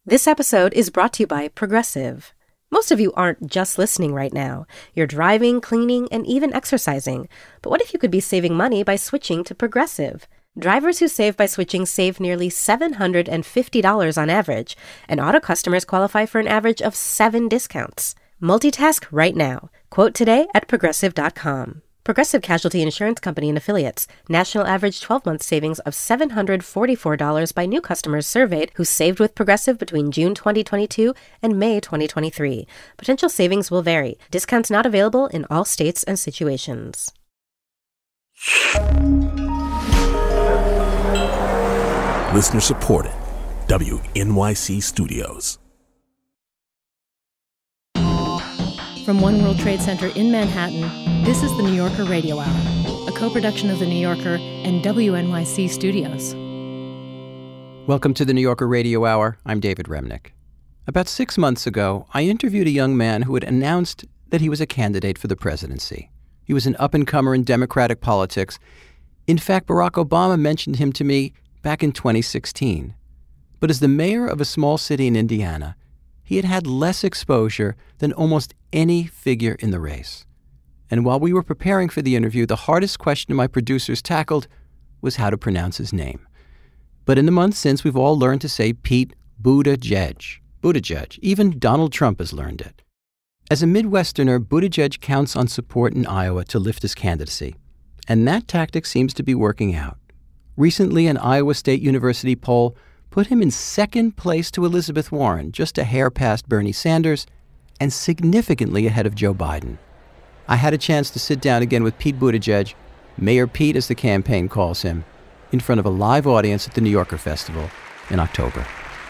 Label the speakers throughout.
Speaker 1: This episode is brought to you by Progressive. Most of you aren't just listening right now. You're driving, cleaning, and even exercising. But what if you could be saving money by switching to Progressive? Drivers who save by switching save nearly $750 on average, and auto customers qualify for an average of 7 discounts. Multitask right now. Quote today at Progressive.com. Progressive Casualty Insurance Company and Affiliates. National average 12-month savings of $744 by new customers surveyed who saved with Progressive between June 2022 and May 2023. Potential savings will vary. Discounts not available in all states and situations.
Speaker 2: Listener supported. WNYC Studios.
Speaker 3: From One World Trade Center in Manhattan, this is the New Yorker Radio Hour, a co-production of The New Yorker and WNYC Studios.
Speaker 4: Welcome to the New Yorker Radio Hour. I'm David Remnick. About 6 months ago, I interviewed a young man who had announced that he was a candidate for the presidency. He was an up-and-comer in Democratic politics. In fact, Barack Obama mentioned him to me back in 2016. But as the mayor of a small city in Indiana, he had had less exposure than almost any figure in the race. And while we were preparing for the interview, the hardest question my producers tackled was how to pronounce his name. But in the months since, we've all learned to say Pete Buttigieg. Buttigieg. Even Donald Trump has learned it. As a Midwesterner, Buttigieg counts on support in Iowa to lift his candidacy. And that tactic seems to be working out. Recently, an Iowa State University poll put him in second place to Elizabeth Warren, just a hair past Bernie Sanders, and significantly ahead of Joe Biden. I had a chance to sit down again with Pete Buttigieg, Mayor Pete as the campaign calls him, in front of a live audience at the New Yorker Festival in October.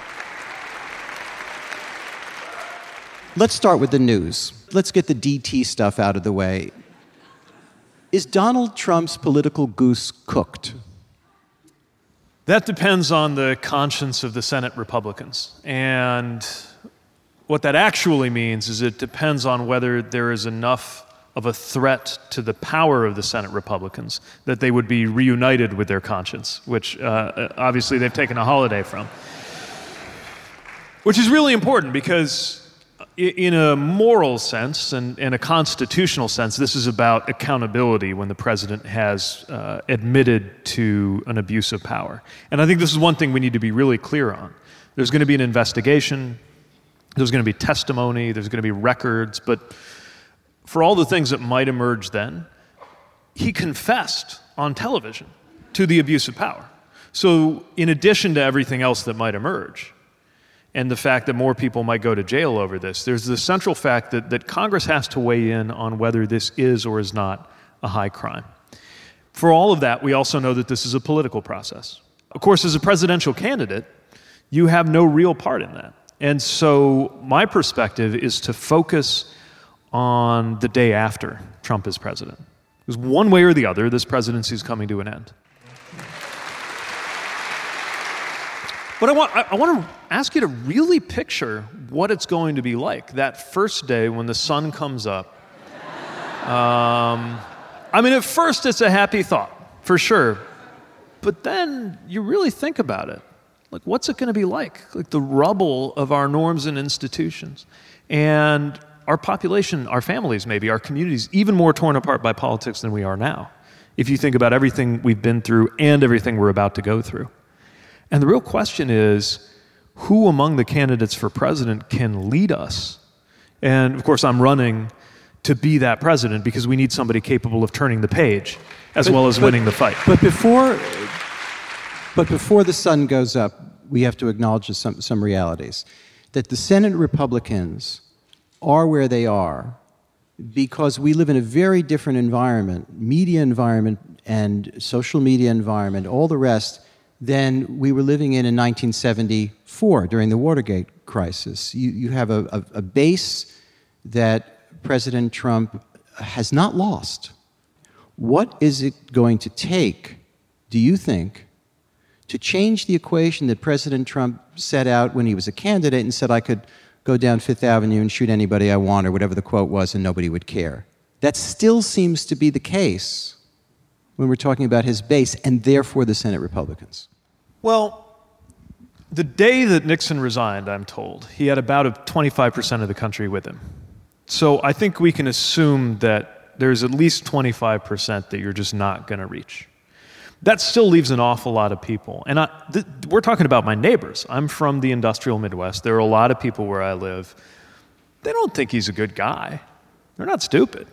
Speaker 4: Let's start with the news. Let's get the DT stuff out of the way. Is Donald Trump's political goose cooked?
Speaker 5: That depends on the conscience of the Senate Republicans. And what that actually means is it depends on whether there is enough of a threat to the power of the Senate Republicans that they would be reunited with their conscience, which obviously they've taken a holiday from. Which is really important because in a moral sense and in a constitutional sense, this is about accountability when the president has admitted to an abuse of power. And I think this is one thing we need to be really clear on. There's going to be an investigation, there's going to be testimony, there's going to be records, but for all the things that might emerge then, he confessed on television to the abuse of power. So in addition to everything else that might emerge, and the fact that more people might go to jail over this, there's the central fact that Congress has to weigh in on whether this is or is not a high crime. For all of that, we also know that this is a political process. Of course, as a presidential candidate, you have no real part in that. And so my perspective is to focus on the day after Trump is president. Because one way or the other, this presidency is coming to an end. But I want to ask you to really picture what it's going to be like that first day when the sun comes up. At first it's a happy thought, for sure. But then you really think about it. Like, what's it going to be like? Like the rubble of our norms and institutions. And our population, our families maybe, our communities, even more torn apart by politics than we are now. If you think about everything we've been through and everything we're about to go through. And the real question is, who among the candidates for president can lead us? And of course, I'm running to be that president because we need somebody capable of turning the page as well as winning the fight.
Speaker 4: But before the sun goes up, we have to acknowledge some realities. That the Senate Republicans are where they are because we live in a very different environment, media environment and social media environment, all the rest, than we were living in 1974 during the Watergate crisis. You have a base that President Trump has not lost. What is it going to take, do you think, to change the equation that President Trump set out when he was a candidate and said, I could go down Fifth Avenue and shoot anybody I want, or whatever the quote was, and nobody would care? That still seems to be the case when we're talking about his base and therefore the Senate Republicans.
Speaker 5: Well, The day that Nixon resigned, I'm told, he had about 25% of the country with him. So I think we can assume that there's at least 25% that you're just not going to reach. That still leaves an awful lot of people. And we're talking about my neighbors. I'm from the industrial Midwest. There are a lot of people where I live. They don't think he's a good guy. They're not stupid.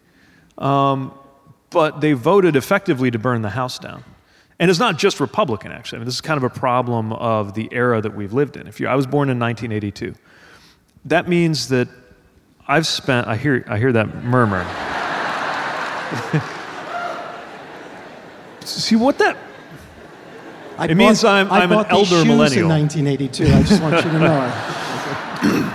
Speaker 5: But they voted effectively to burn the house down. And it's not just Republican, actually. I mean, this is kind of a problem of the era that we've lived in. I was born in 1982. That means that I've spent, I hear that murmur. See what that, it means I'm an elder millennial.
Speaker 6: I bought these shoes in 1982, I just want you to know.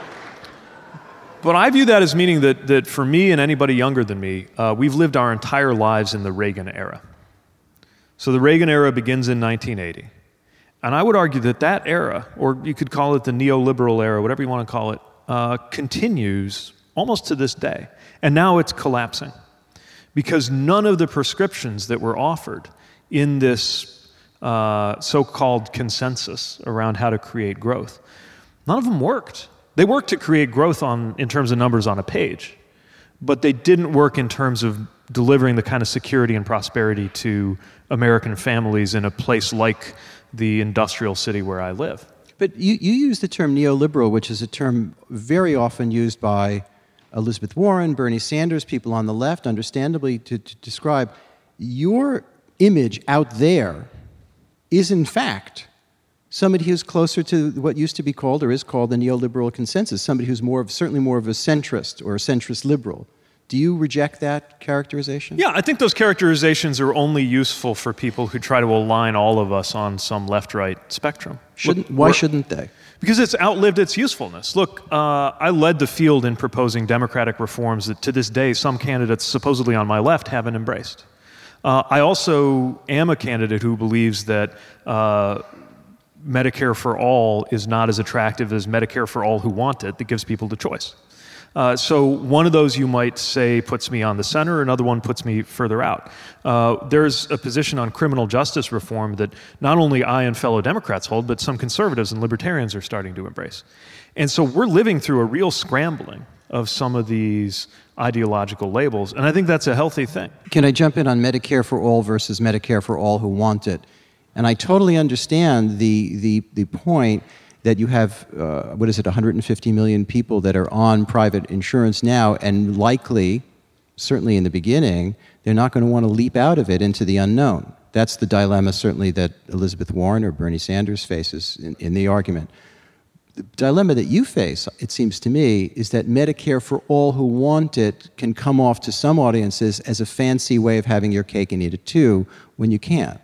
Speaker 5: But I view that as meaning that for me and anybody younger than me, we've lived our entire lives in the Reagan era. So the Reagan era begins in 1980. And I would argue that era, or you could call it the neoliberal era, whatever you want to call it, continues almost to this day. And now it's collapsing. Because none of the prescriptions that were offered in this so-called consensus around how to create growth, none of them worked. They worked to create growth in terms of numbers on a page, but they didn't work in terms of delivering the kind of security and prosperity to American families in a place like the industrial city where I live.
Speaker 4: But you use the term neoliberal, which is a term very often used by Elizabeth Warren, Bernie Sanders, people on the left, understandably, to describe your image out there is, in fact, somebody who's closer to what used to be called or is called the neoliberal consensus, somebody who's certainly more of a centrist or a centrist liberal. Do you reject that characterization?
Speaker 5: Yeah, I think those characterizations are only useful for people who try to align all of us on some left-right spectrum.
Speaker 4: Why shouldn't they?
Speaker 5: Because it's outlived its usefulness. Look, I led the field in proposing democratic reforms that to this day some candidates supposedly on my left haven't embraced. I also am a candidate who believes that Medicare for all is not as attractive as Medicare for all who want it, that gives people the choice. So one of those you might say puts me on the center, another one puts me further out. There's a position on criminal justice reform that not only I and fellow Democrats hold, but some conservatives and libertarians are starting to embrace. And so we're living through a real scrambling of some of these ideological labels, and I think that's a healthy thing.
Speaker 4: Can I jump in on Medicare for all versus Medicare for all who want it? And I totally understand the point that you have, 150 million people that are on private insurance now, and likely, certainly in the beginning, they're not going to want to leap out of it into the unknown. That's the dilemma, certainly, that Elizabeth Warren or Bernie Sanders faces in the argument. The dilemma that you face, it seems to me, is that Medicare for all who want it can come off to some audiences as a fancy way of having your cake and eat it too, when you can't.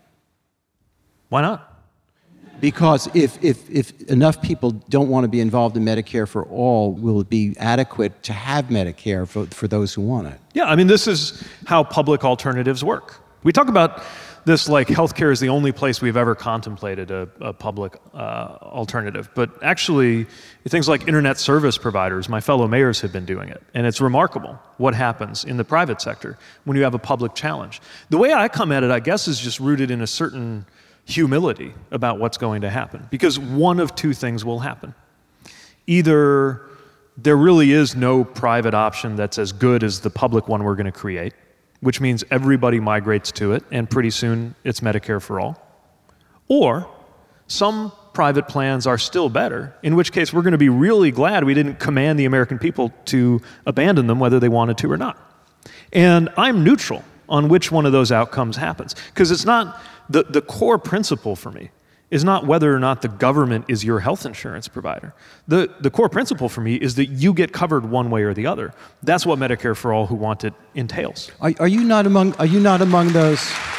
Speaker 5: Why not?
Speaker 4: Because if enough people don't want to be involved in Medicare for all, will it be adequate to have Medicare for those who want it?
Speaker 5: Yeah, I mean, this is how public alternatives work. We talk about this like healthcare is the only place we've ever contemplated a public alternative. But actually, things like internet service providers, my fellow mayors have been doing it. And it's remarkable what happens in the private sector when you have a public challenge. The way I come at it, I guess, is just rooted in a certain humility about what's going to happen. Because one of two things will happen. Either there really is no private option that's as good as the public one we're going to create, which means everybody migrates to it, and pretty soon it's Medicare for all. Or some private plans are still better, in which case we're going to be really glad we didn't command the American people to abandon them whether they wanted to or not. And I'm neutral on which one of those outcomes happens. Because it's not, the core principle for me is not whether or not the government is your health insurance provider. The core principle for me is that you get covered one way or the other. That's what Medicare for all who want it entails.
Speaker 4: Are you not among those?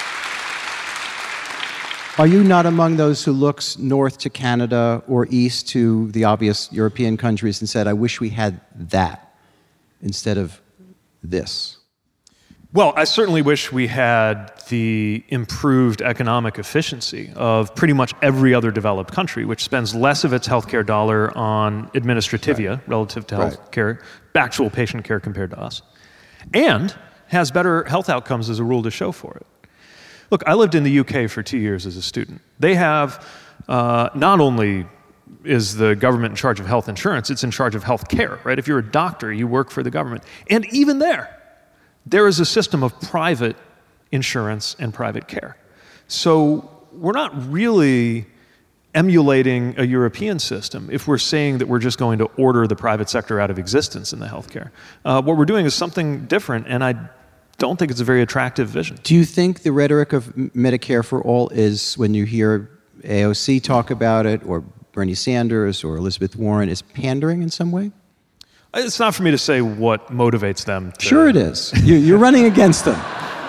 Speaker 4: Are you not among those who looks north to Canada or east to the obvious European countries and said, I wish we had that instead of this?
Speaker 5: Well, I certainly wish we had the improved economic efficiency of pretty much every other developed country, which spends less of its healthcare dollar on administrativia relative to healthcare, actual patient care compared to us, and has better health outcomes as a rule to show for it. Look, I lived in the UK for 2 years as a student. They have not only is the government in charge of health insurance, it's in charge of health care, right? If you're a doctor, you work for the government. And even there is a system of private insurance and private care. So we're not really emulating a European system if we're saying that we're just going to order the private sector out of existence in the healthcare. What we're doing is something different, and I don't think it's a very attractive vision.
Speaker 4: Do you think the rhetoric of Medicare for all is, when you hear AOC talk about it, or Bernie Sanders or Elizabeth Warren, is pandering in some way?
Speaker 5: It's not for me to say what motivates them.
Speaker 4: Sure it is. You're running against them.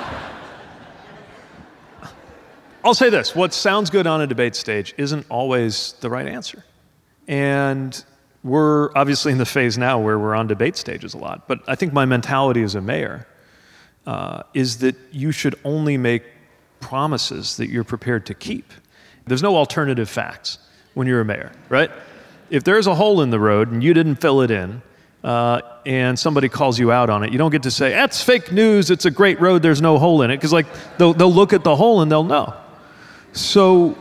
Speaker 5: I'll say this. What sounds good on a debate stage isn't always the right answer. And we're obviously in the phase now where we're on debate stages a lot. But I think my mentality as a mayor is that you should only make promises that you're prepared to keep. There's no alternative facts when you're a mayor, right? If there's a hole in the road and you didn't fill it in, and somebody calls you out on it, you don't get to say, that's fake news, it's a great road, there's no hole in it, because they'll look at the hole and they'll know. So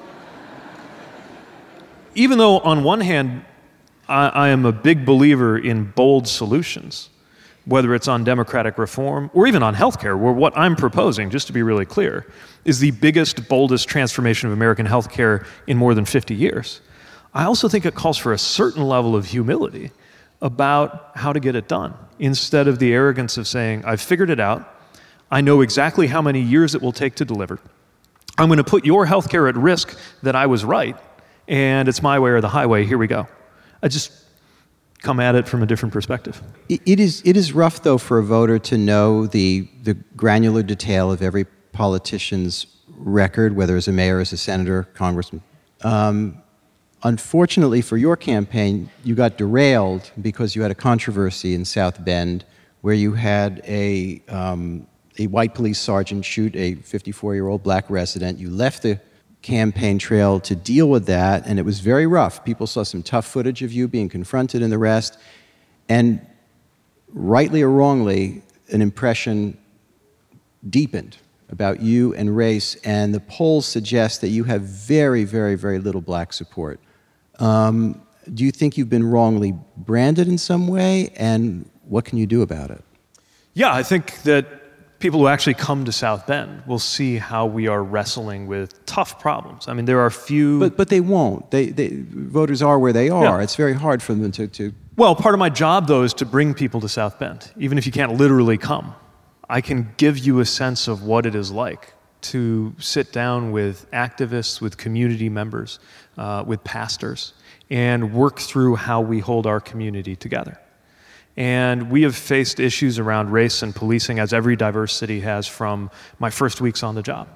Speaker 5: even though on one hand, I am a big believer in bold solutions, whether it's on democratic reform or even on healthcare, where what I'm proposing, just to be really clear, is the biggest, boldest transformation of American healthcare in more than 50 years. I also think it calls for a certain level of humility about how to get it done, instead of the arrogance of saying, I've figured it out, I know exactly how many years it will take to deliver, I'm going to put your healthcare at risk that I was right, and it's my way or the highway, here we go. I just come at it from a different perspective.
Speaker 4: It is rough, though, for a voter to know the granular detail of every politician's record, whether as a mayor, as a senator, congressman. Unfortunately for your campaign, you got derailed because you had a controversy in South Bend where you had a white police sergeant shoot a 54-year-old black resident. You left the campaign trail to deal with that, and it was very rough. People saw some tough footage of you being confronted and the rest, and rightly or wrongly, an impression deepened about you and race, and the polls suggest that you have very, very, very little black support. Do you think you've been wrongly branded in some way, and what can you do about it?
Speaker 5: Yeah, I think that people who actually come to South Bend will see how we are wrestling with tough problems. I mean, there are few...
Speaker 4: But they won't. Voters are where they are. Yeah. It's very hard for them to...
Speaker 5: Well, part of my job, though, is to bring people to South Bend, even if you can't literally come. I can give you a sense of what it is like to sit down with activists, with community members, with pastors, and work through how we hold our community together. And we have faced issues around race and policing, as every diverse city has, from my first weeks on the job.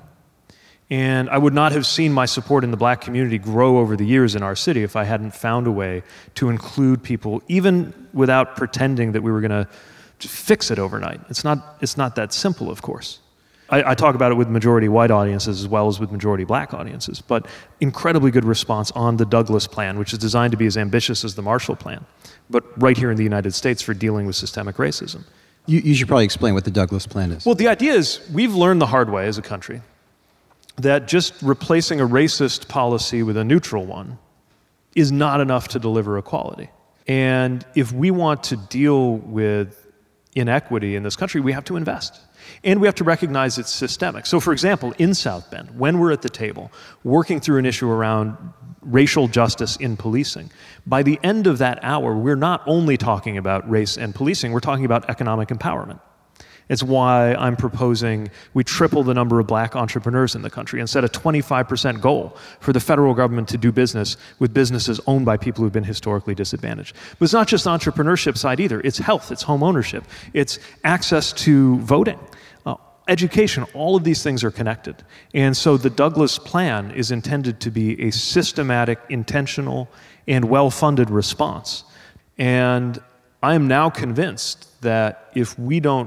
Speaker 5: And I would not have seen my support in the black community grow over the years in our city if I hadn't found a way to include people, even without pretending that we were going to fix it overnight. It's not that simple, of course. I talk about it with majority white audiences as well as with majority black audiences, but incredibly good response on the Douglas Plan, which is designed to be as ambitious as the Marshall Plan, but right here in the United States for dealing with systemic racism.
Speaker 4: You should probably explain what the Douglas Plan is.
Speaker 5: Well, the idea is we've learned the hard way as a country that just replacing a racist policy with a neutral one is not enough to deliver equality. And if we want to deal with inequity in this country, we have to invest. And we have to recognize it's systemic. So, for example, in South Bend, when we're at the table working through an issue around racial justice in policing, by the end of that hour, we're not only talking about race and policing, we're talking about economic empowerment. It's why I'm proposing we triple the number of black entrepreneurs in the country and set a 25% goal for the federal government to do business with businesses owned by people who've been historically disadvantaged. But it's not just the entrepreneurship side either. It's health, it's home ownership, it's access to voting, education. All of these things are connected. And so the Douglas Plan is intended to be a systematic, intentional, and well-funded response. And I am now convinced that if we don't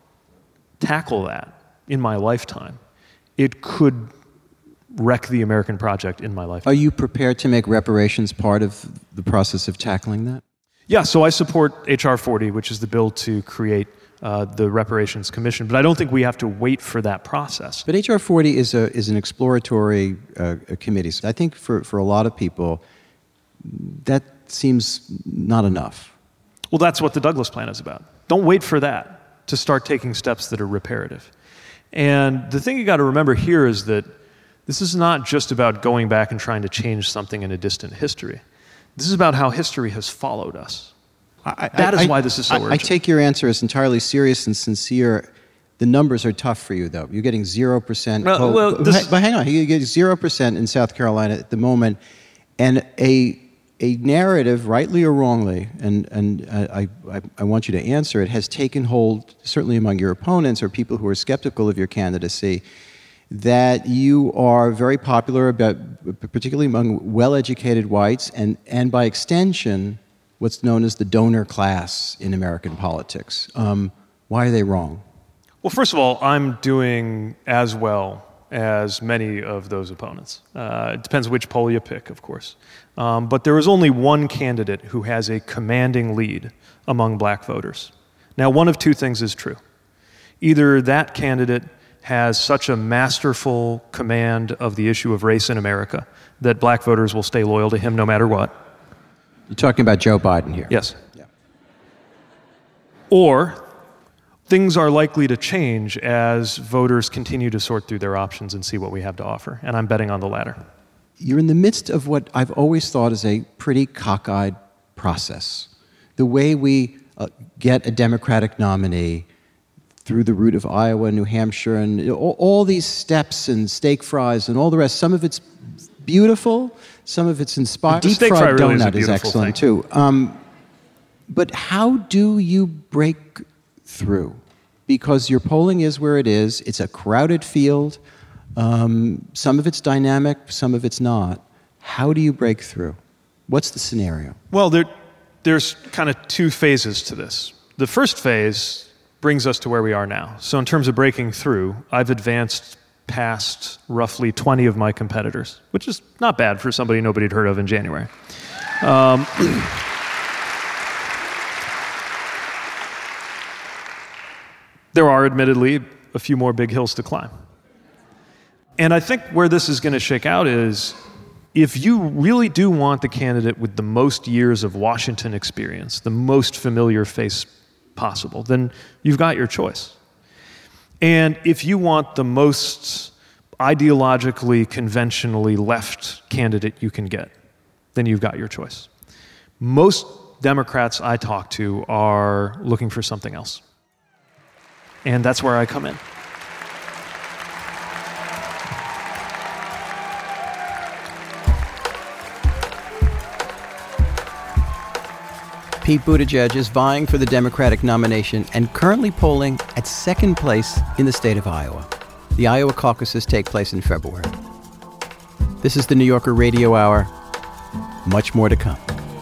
Speaker 5: tackle that in my lifetime, it could wreck the American project in my lifetime.
Speaker 4: Are you prepared to make reparations part of the process of tackling that?
Speaker 5: Yeah, so I support H.R. 40, which is the bill to create the Reparations Commission. But I don't think we have to wait for that process.
Speaker 4: But H.R. 40 is an exploratory committee. So I think for a lot of people, that seems not enough.
Speaker 5: Well, that's what the Douglas Plan is about. Don't wait for that to start taking steps that are reparative. And the thing you got to remember here is that this is not just about going back and trying to change something in a distant history. This is about how history has followed us. That is why this is so urgent.
Speaker 4: I take your answer as entirely serious and sincere. The numbers are tough for you, though. You're getting 0%. But hang on. You get 0% in South Carolina at the moment. And a narrative, rightly or wrongly, and I want you to answer it, has taken hold, certainly among your opponents or people who are skeptical of your candidacy, that you are very popular, particularly among well-educated whites, and by extension, what's known as the donor class in American politics. Why are they wrong?
Speaker 5: Well, first of all, I'm doing as well as many of those opponents. It depends which poll you pick, of course. But there is only one candidate who has a commanding lead among black voters. Now, one of two things is true. Either that candidate has such a masterful command of the issue of race in America that black voters will stay loyal to him no matter what.
Speaker 4: You're talking about Joe Biden here.
Speaker 5: Yes.
Speaker 4: Yeah.
Speaker 5: Or things are likely to change as voters continue to sort through their options and see what we have to offer. And I'm betting on the latter.
Speaker 4: You're in the midst of what I've always thought is a pretty cockeyed process. The way we get a Democratic nominee through the route of Iowa, New Hampshire, and all these steps and steak fries and all the rest. Some of it's beautiful, some of it's inspiring. Deep fried
Speaker 5: really
Speaker 4: donut is excellent too. But how do you break through? Because your polling is where it is. It's a crowded field. Some of it's dynamic, some of it's not. How do you break through? What's the scenario?
Speaker 5: Well, there's kind of two phases to this. The first phase brings us to where we are now. So in terms of breaking through, I've advanced past roughly 20 of my competitors, which is not bad for somebody nobody had heard of in January. There are admittedly a few more big hills to climb. And I think where this is going to shake out is if you really do want the candidate with the most years of Washington experience, the most familiar face possible, then you've got your choice. And if you want the most ideologically, conventionally left candidate you can get, then you've got your choice. Most Democrats I talk to are looking for something else. And that's where I come in.
Speaker 4: Pete Buttigieg is vying for the Democratic nomination and currently polling at second place in the state of Iowa. The Iowa caucuses take place in February. This is the New Yorker Radio Hour. Much more to come.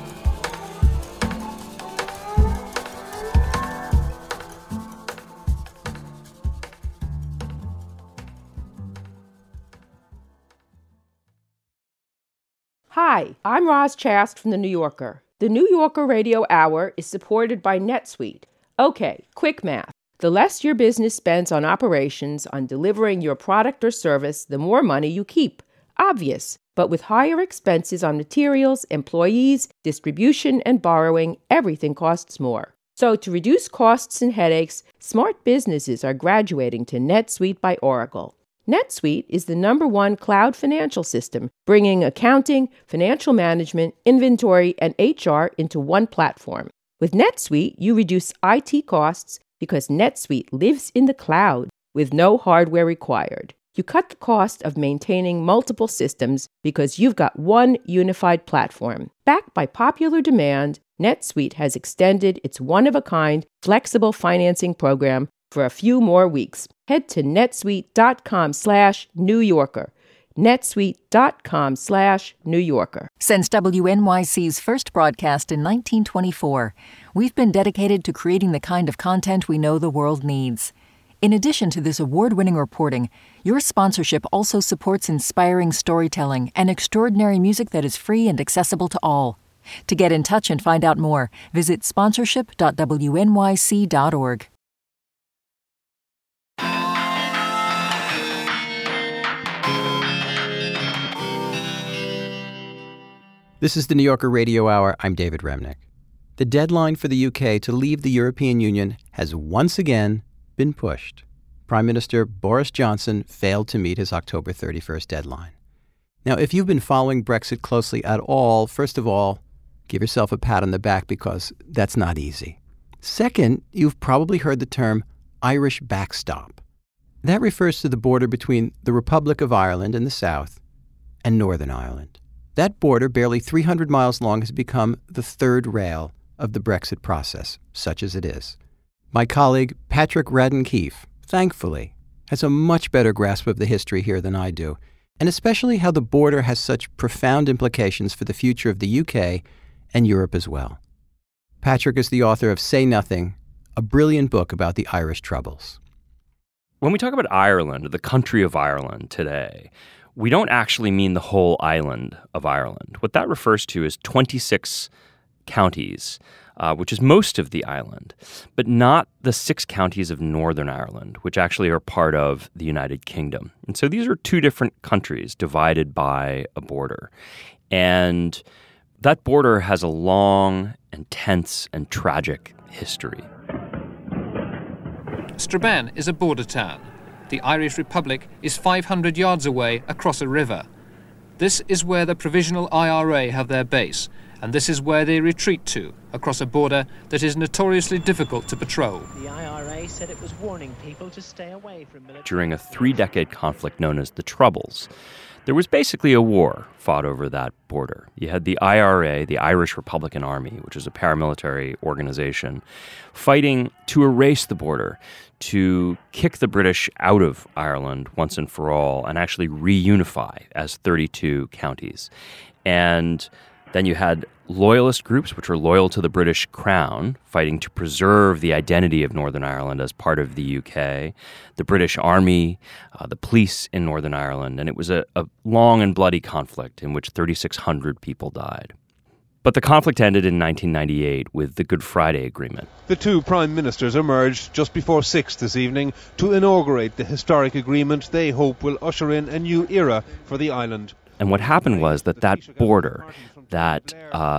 Speaker 7: Hi, I'm Roz Chast from The New Yorker. The New Yorker Radio Hour is supported by NetSuite. Okay, quick math. The less your business spends on operations, on delivering your product or service, the more money you keep. Obvious. But with higher expenses on materials, employees, distribution, and borrowing, everything costs more. So to reduce costs and headaches, smart businesses are graduating to NetSuite by Oracle. NetSuite is the #1 cloud financial system, bringing accounting, financial management, inventory, and HR into one platform. With NetSuite, you reduce IT costs because NetSuite lives in the cloud with no hardware required. You cut the cost of maintaining multiple systems because you've got one unified platform. Backed by popular demand, NetSuite has extended its one-of-a-kind flexible financing program for a few more weeks. Head to netsuite.com/New Yorker. netsuite.com/New Yorker.
Speaker 8: Since WNYC's first broadcast in 1924, we've been dedicated to creating the kind of content we know the world needs. In addition to this award-winning reporting, your sponsorship also supports inspiring storytelling and extraordinary music that is free and accessible to all. To get in touch and find out more, visit sponsorship.wnyc.org.
Speaker 4: This is the New Yorker Radio Hour. I'm David Remnick. The deadline for the UK to leave the European Union has once again been pushed. Prime Minister Boris Johnson failed to meet his October 31st deadline. Now, if you've been following Brexit closely at all, first of all, give yourself a pat on the back because that's not easy. Second, you've probably heard the term Irish backstop. That refers to the border between the Republic of Ireland in the south and Northern Ireland. That border, barely 300 miles long, has become the third rail of the Brexit process, such as it is. My colleague, Patrick Radden-Keefe, thankfully, has a much better grasp of the history here than I do, and especially how the border has such profound implications for the future of the UK and Europe as well. Patrick is the author of Say Nothing, a brilliant book about the Irish Troubles.
Speaker 9: When we talk about Ireland, the country of Ireland today, we don't actually mean the whole island of Ireland. What that refers to is 26 counties, which is most of the island, but not the 6 counties of Northern Ireland, which actually are part of the United Kingdom. And so these are 2 different countries divided by a border. And that border has a long and tense and tragic history.
Speaker 10: Strabane is a border town. The Irish Republic is 500 yards away across a river. This is where the Provisional IRA have their base, and this is where they retreat to, across a border that is notoriously difficult to patrol.
Speaker 11: The IRA said it was warning people to stay away from military...
Speaker 9: During a 3-decade conflict known as the Troubles, there was basically a war fought over that border. You had the IRA, the Irish Republican Army, which is a paramilitary organization, fighting to erase the border, to kick the British out of Ireland once and for all, and actually reunify as 32 counties. And then you had loyalist groups, which were loyal to the British Crown, fighting to preserve the identity of Northern Ireland as part of the UK, the British Army, the police in Northern Ireland, and it was a long and bloody conflict in which 3,600 people died. But the conflict ended in 1998 with the Good Friday Agreement.
Speaker 12: The 2 prime ministers emerged just before 6 this evening to inaugurate the historic agreement they hope will usher in a new era for the island.
Speaker 9: And what happened was that border, that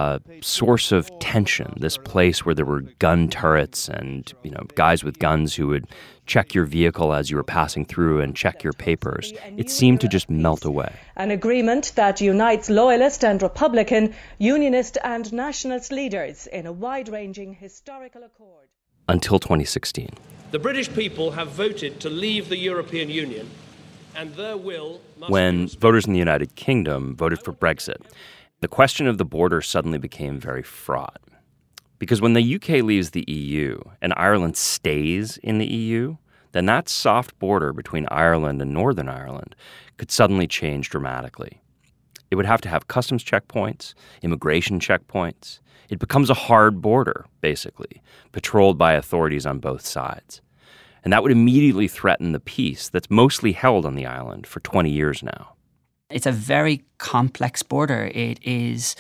Speaker 9: source of tension, this place where there were gun turrets and, guys with guns who would check your vehicle as you were passing through and check your papers, it seemed to just melt away.
Speaker 13: An agreement that unites loyalist and Republican, unionist and nationalist leaders in a wide-ranging historical accord.
Speaker 9: Until 2016.
Speaker 14: The British people have voted to leave the European Union, and their will must
Speaker 9: when voters in the United Kingdom voted for Brexit, the question of the border suddenly became very fraught. Because when the UK leaves the EU and Ireland stays in the EU, then that soft border between Ireland and Northern Ireland could suddenly change dramatically. It would have to have customs checkpoints, immigration checkpoints. It becomes a hard border, basically, patrolled by authorities on both sides. And that would immediately threaten the peace that's mostly held on the island for 20 years now.
Speaker 15: It's a very complex border. It is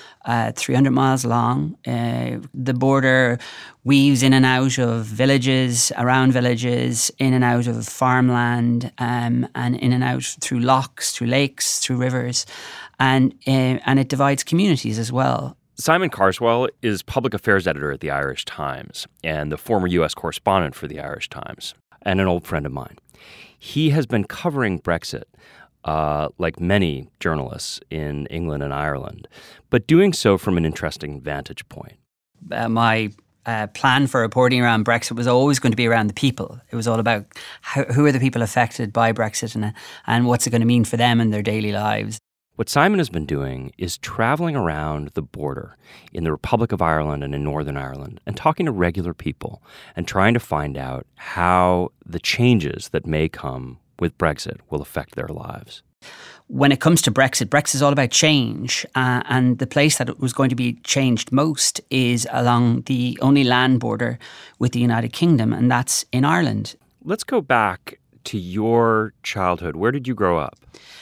Speaker 15: 300 miles long. The border weaves in and out of villages, around villages, in and out of farmland, and in and out through lochs, through lakes, through rivers. And it divides communities as well.
Speaker 9: Simon Carswell is public affairs editor at the Irish Times and the former U.S. correspondent for the Irish Times, and an old friend of mine. He has been covering Brexit, like many journalists in England and Ireland, but doing so from an interesting vantage point.
Speaker 15: My plan for reporting around Brexit was always going to be around the people. It was all about who are the people affected by Brexit and what's it going to mean for them in their daily lives.
Speaker 9: What Simon has been doing is traveling around the border in the Republic of Ireland and in Northern Ireland and talking to regular people and trying to find out how the changes that may come with Brexit will affect their lives.
Speaker 15: When it comes to Brexit, Brexit is all about change. And the place that it was going to be changed most is along the only land border with the United Kingdom, and that's in Ireland.
Speaker 9: Let's go back to your childhood. Where did you grow up?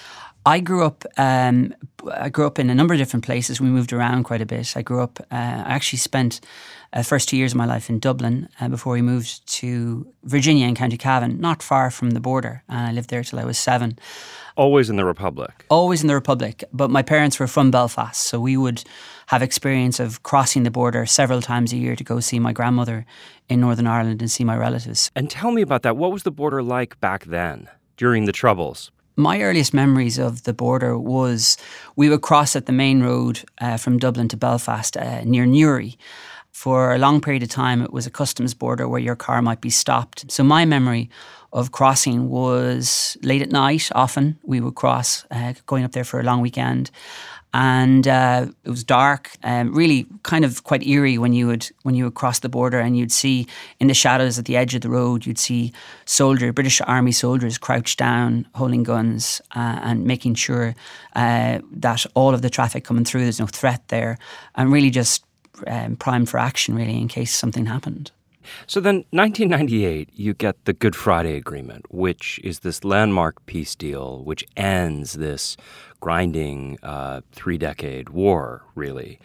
Speaker 15: I grew up in a number of different places. We moved around quite a bit. I actually spent the first 2 years of my life in Dublin before we moved to Virginia in County Cavan, not far from the border. And I lived there till I was 7.
Speaker 9: Always in the Republic?
Speaker 15: Always in the Republic. But my parents were from Belfast, so we would have experience of crossing the border several times a year to go see my grandmother in Northern Ireland and see my relatives.
Speaker 9: And tell me about that. What was the border like back then, during the Troubles?
Speaker 15: My earliest memories of the border was we would cross at the main road from Dublin to Belfast near Newry. For a long period of time, it was a customs border where your car might be stopped. So my memory of crossing was late at night. Often we would cross, going up there for a long weekend. And it was dark, really kind of quite eerie when you would cross the border, and you'd see in the shadows at the edge of the road, you'd see British Army soldiers crouched down, holding guns and making sure that all of the traffic coming through, there's no threat there, and really just primed for action, really, in case something happened.
Speaker 9: So then, 1998, you get the Good Friday Agreement, which is this landmark peace deal which ends this grinding 3-decade war, really.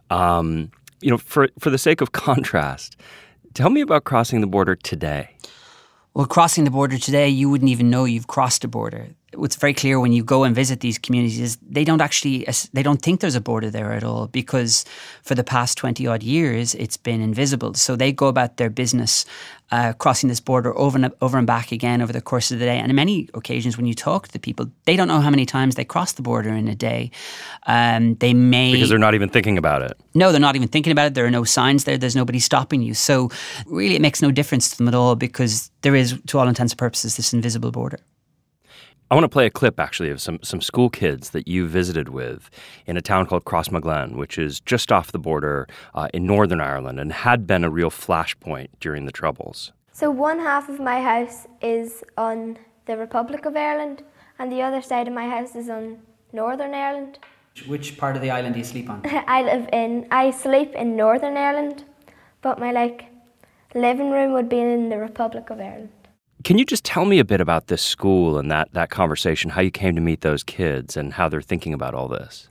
Speaker 9: For the sake of contrast, tell me about crossing the border today.
Speaker 15: Well, crossing the border today, you wouldn't even know you've crossed a border. What's very clear when you go and visit these communities is they don't think there's a border there at all, because for the past 20 odd years, it's been invisible. So they go about their business crossing this border over and back again over the course of the day. And on many occasions when you talk to the people, they don't know how many times they cross the border in a day. Because
Speaker 9: they're not even thinking about it.
Speaker 15: No, they're not even thinking about it. There are no signs there. There's nobody stopping you. So really it makes no difference to them at all, because there is, to all intents and purposes, this invisible border.
Speaker 9: I want to play a clip, actually, of some school kids that you visited with in a town called Crossmaglen, which is just off the border in Northern Ireland and had been a real flashpoint during the Troubles.
Speaker 16: So one half of my house is on the Republic of Ireland and the other side of my house is on Northern Ireland.
Speaker 15: Which part of the island do you sleep on?
Speaker 16: I sleep in Northern Ireland, but my living room would be in the Republic of Ireland.
Speaker 9: Can you just tell me a bit about this school and that conversation, how you came to meet those kids and how they're thinking about all this?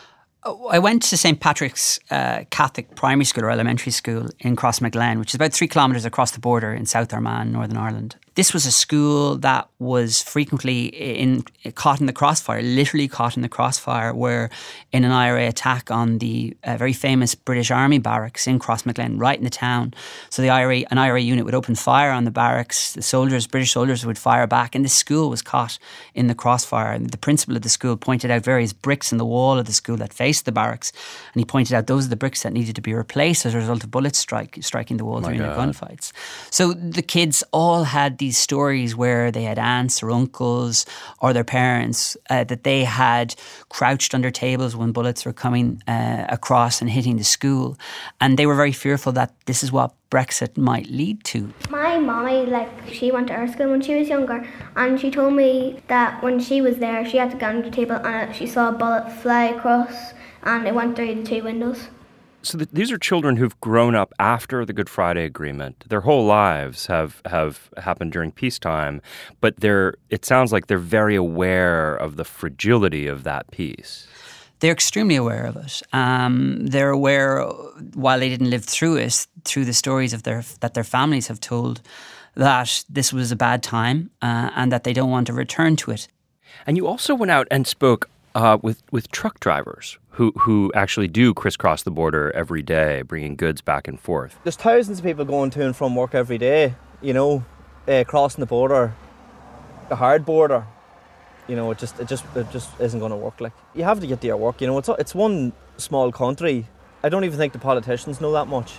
Speaker 15: I went to St. Patrick's Catholic Primary School or Elementary School in Crossmaglen, which is about 3 kilometres across the border in South Armagh, Northern Ireland. This was a school that was frequently caught in the crossfire, literally caught in the crossfire, where in an IRA attack on the very famous British Army barracks in Crossmaglen, right in the town. So an IRA unit would open fire on the barracks, British soldiers would fire back, and this school was caught in the crossfire. And the principal of the school pointed out various bricks in the wall of the school that faced the barracks, and he pointed out those are the bricks that needed to be replaced as a result of bullets striking the wall during the gunfights. So the kids all had these stories where they had aunts or uncles or their parents that they had crouched under tables when bullets were coming across and hitting the school, and they were very fearful that this is what Brexit might lead to.
Speaker 16: My mommy, she went to our school when she was younger, and she told me that when she was there, she had to go under the table and she saw a bullet fly across and it went through the 2 windows.
Speaker 9: So these are children who've grown up after the Good Friday Agreement. Their whole lives have happened during peacetime, but it sounds like they're very aware of the fragility of that peace.
Speaker 15: They're extremely aware of it. They're aware, while they didn't live through it, through the stories that their families have told, that this was a bad time and that they don't want to return to it.
Speaker 9: And you also went out and spoke with truck drivers who actually do crisscross the border every day, bringing goods back and forth.
Speaker 17: There's thousands of people going to and from work every day, crossing the border, the hard border. It just isn't going to work. You have to get to your work. It's one small country. I don't even think the politicians know that much.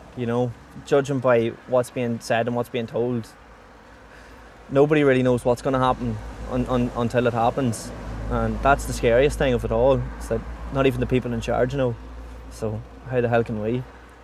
Speaker 17: Judging by what's being said and what's being told, nobody really knows what's going to happen until it happens. And that's the scariest thing of it all. It's that not even the people in charge know. So how the hell can we?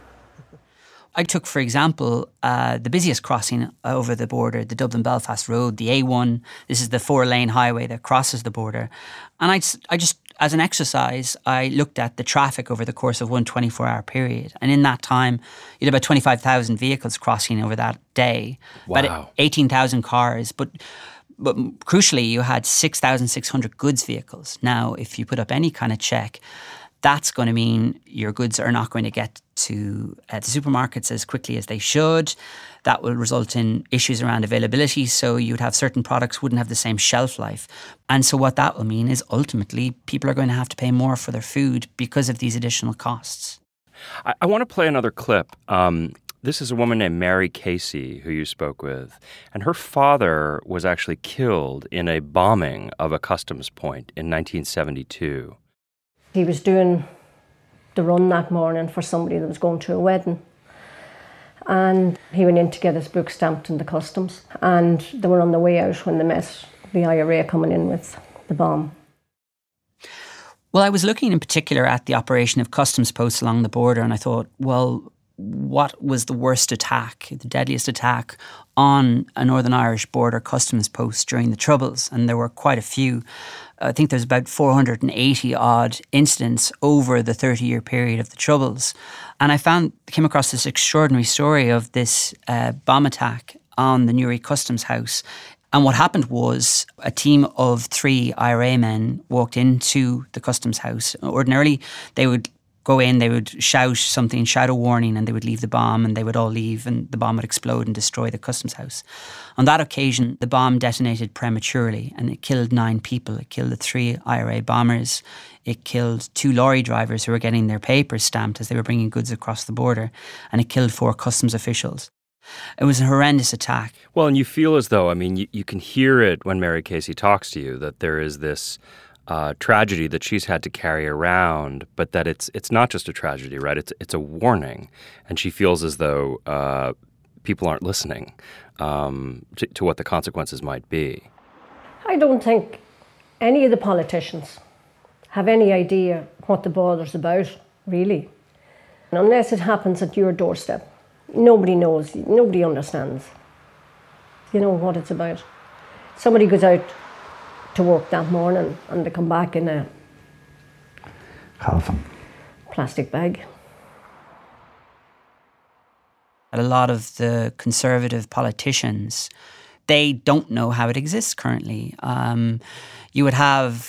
Speaker 15: I took, for example, the busiest crossing over the border, the Dublin-Belfast Road, the A1. This is the 4-lane highway that crosses the border. And I just, as an exercise, I looked at the traffic over the course of one 24-hour period. And in that time, you had about 25,000 vehicles crossing over that day.
Speaker 9: Wow.
Speaker 15: About 18,000 cars. But But crucially, you had 6,600 goods vehicles. Now, if you put up any kind of check, that's going to mean your goods are not going to get to the supermarkets as quickly as they should. That will result in issues around availability. So you'd have certain products wouldn't have the same shelf life. And so what that will mean is ultimately people are going to have to pay more for their food because of these additional costs.
Speaker 9: I want to play another clip. This is a woman named Mary Casey who you spoke with, and her father was actually killed in a bombing of a customs point in 1972.
Speaker 18: He was doing the run that morning for somebody that was going to a wedding, and he went in to get his book stamped in the customs, and they were on the way out when they met the IRA coming in with the bomb.
Speaker 15: Well, I was looking in particular at the operation of customs posts along the border, and I thought, well, what was the worst attack, the deadliest attack on a Northern Irish border customs post during the Troubles? And there were quite a few. I think there's about 480 odd incidents over the 30-year period of the Troubles. And I came across this extraordinary story of this bomb attack on the Newry Customs House. And what happened was a team of 3 IRA men walked into the Customs House. Ordinarily, they would go in, they would shout a warning, and they would leave the bomb, and they would all leave, and the bomb would explode and destroy the Customs House. On that occasion, the bomb detonated prematurely, and it killed 9 people. It killed the 3 IRA bombers. It killed 2 lorry drivers who were getting their papers stamped as they were bringing goods across the border, and it killed 4 customs officials. It was a horrendous attack.
Speaker 9: Well, and you feel as though, I mean, you can hear it when Mary Casey talks to you, that there is this tragedy that she's had to carry around, but that it's not just a tragedy, right? It's a warning, and she feels as though people aren't listening to what the consequences might be.
Speaker 18: I don't think any of the politicians have any idea what the border's about, really. And unless it happens at your doorstep, nobody knows, nobody understands, what it's about. Somebody goes out to work that morning and they come back in a
Speaker 6: coffin,
Speaker 18: plastic bag.
Speaker 15: A lot of the Conservative politicians, they don't know how it exists currently. You would have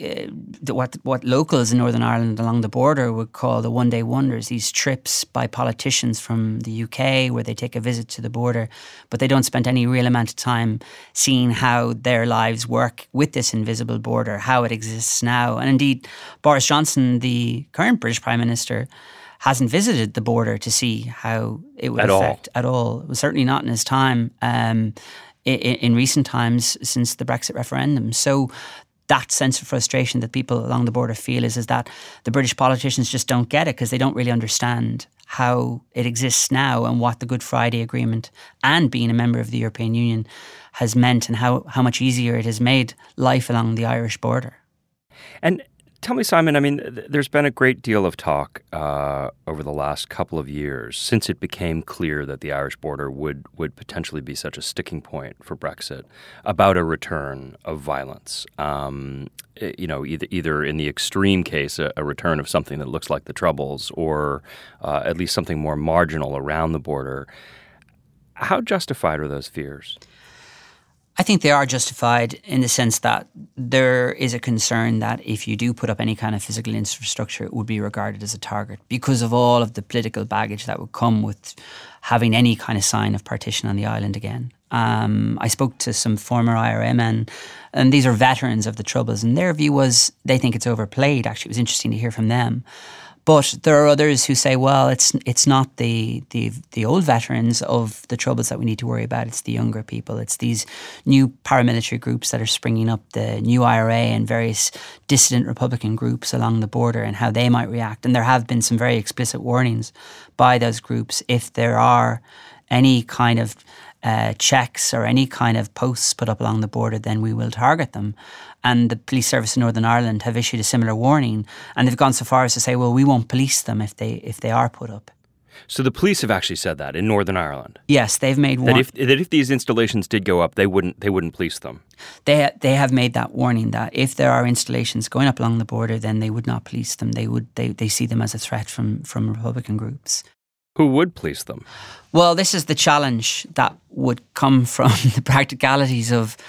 Speaker 15: what locals in Northern Ireland along the border would call the one-day wonders, these trips by politicians from the UK where they take a visit to the border, but they don't spend any real amount of time seeing how their lives work with this invisible border, how it exists now. And indeed, Boris Johnson, the current British Prime Minister, hasn't visited the border to see how it would affect at all. It was certainly not in his time in recent times since the Brexit referendum. So that sense of frustration that people along the border feel is that the British politicians just don't get it because they don't really understand how it exists now and what the Good Friday Agreement and being a member of the European Union has meant and how much easier it has made life along the Irish border.
Speaker 9: And tell me, Simon, I mean, there's been a great deal of talk over the last couple of years since it became clear that the Irish border would potentially be such a sticking point for Brexit about a return of violence. Either in the extreme case, a return of something that looks like the Troubles, or at least something more marginal around the border. How justified are those fears?
Speaker 15: I think they are justified in the sense that there is a concern that if you do put up any kind of physical infrastructure, it would be regarded as a target because of all of the political baggage that would come with having any kind of sign of partition on the island again. I spoke to some former IRA men, and these are veterans of the Troubles, and their view was they think it's overplayed. Actually, it was interesting to hear from them. But there are others who say, well, it's not the old veterans of the Troubles that we need to worry about. It's the younger people. It's these new paramilitary groups that are springing up, the new IRA and various dissident Republican groups along the border and how they might react. And there have been some very explicit warnings by those groups. If there are any kind of checks or any kind of posts put up along the border, then we will target them. And the Police Service in Northern Ireland have issued a similar warning, and they've gone so far as to say, well, we won't police them if they are put up.
Speaker 9: So the police have actually said that in Northern Ireland?
Speaker 15: Yes, they've made
Speaker 9: that if these installations did go up, they wouldn't police them.
Speaker 15: They have made that warning that if there are installations going up along the border, then they would not police them. They see them as a threat from Republican groups.
Speaker 9: Who would police them?
Speaker 15: Well, this is the challenge that would come from the practicalities of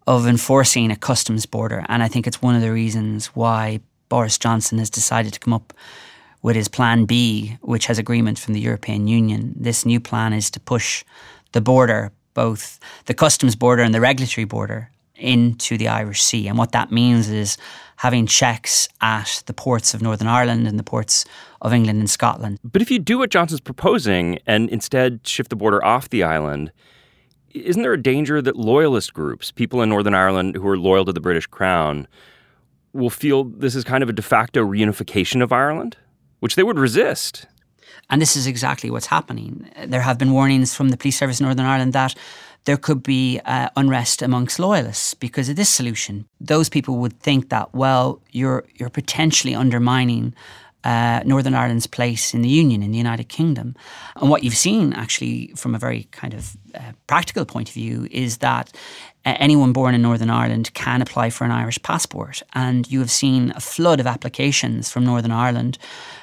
Speaker 15: of enforcing a customs border. And I think it's one of the reasons why Boris Johnson has decided to come up with his Plan B, which has agreement from the European Union. This new plan is to push the border, both the customs border and the regulatory border, into the Irish Sea. And what that means is having checks at the ports of Northern Ireland and the ports of England and Scotland.
Speaker 9: But if you do what Johnson's proposing and instead shift the border off the island, isn't there a danger that loyalist groups, people in Northern Ireland who are loyal to the British Crown, will feel this is kind of a de facto reunification of Ireland, which they would resist?
Speaker 15: And this is exactly what's happening. There have been warnings from the police service in Northern Ireland that there could be unrest amongst loyalists because of this solution. Those people would think that, well, you're potentially undermining Northern Ireland's place in the Union, in the United Kingdom. And what you've seen, actually, from a very kind of practical point of view, is that anyone born in Northern Ireland can apply for an Irish passport. And you have seen a flood of applications from Northern Ireland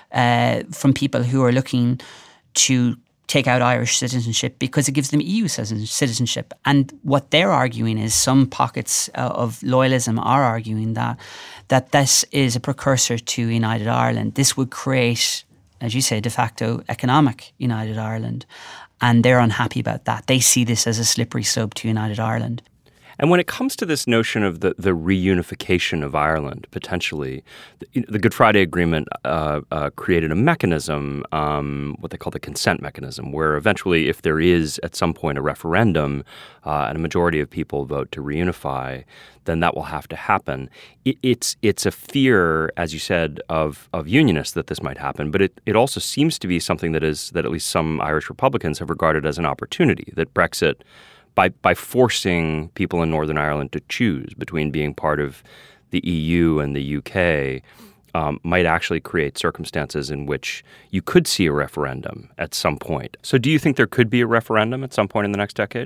Speaker 15: from people who are looking to take out Irish citizenship because it gives them EU citizenship. And what they're arguing is, some pockets of loyalism are arguing that this is a precursor to United Ireland. This would create, as you say, de facto economic United Ireland. And they're unhappy about that. They see this as a slippery slope to United Ireland.
Speaker 9: And when it comes to this notion of the reunification of Ireland, potentially, the Good Friday Agreement created a mechanism, what they call the consent mechanism, where eventually, if there is at some point a referendum and a majority of people vote to reunify, then that will have to happen. It's a fear, as you said, of unionists that this might happen, but it also seems to be something that at least some Irish Republicans have regarded as an opportunity, that Brexit, by forcing people in Northern Ireland to choose between being part of the EU and the UK, might actually create circumstances in which you could see a referendum at some point. So do you think there could be a referendum at some point in the next decade?